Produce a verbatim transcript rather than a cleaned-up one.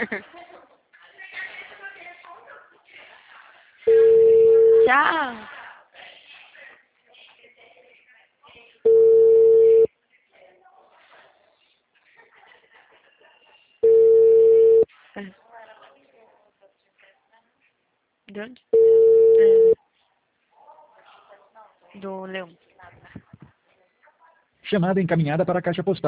Tchau. De onde? É. Do Leão. Chamada encaminhada para a caixa postal.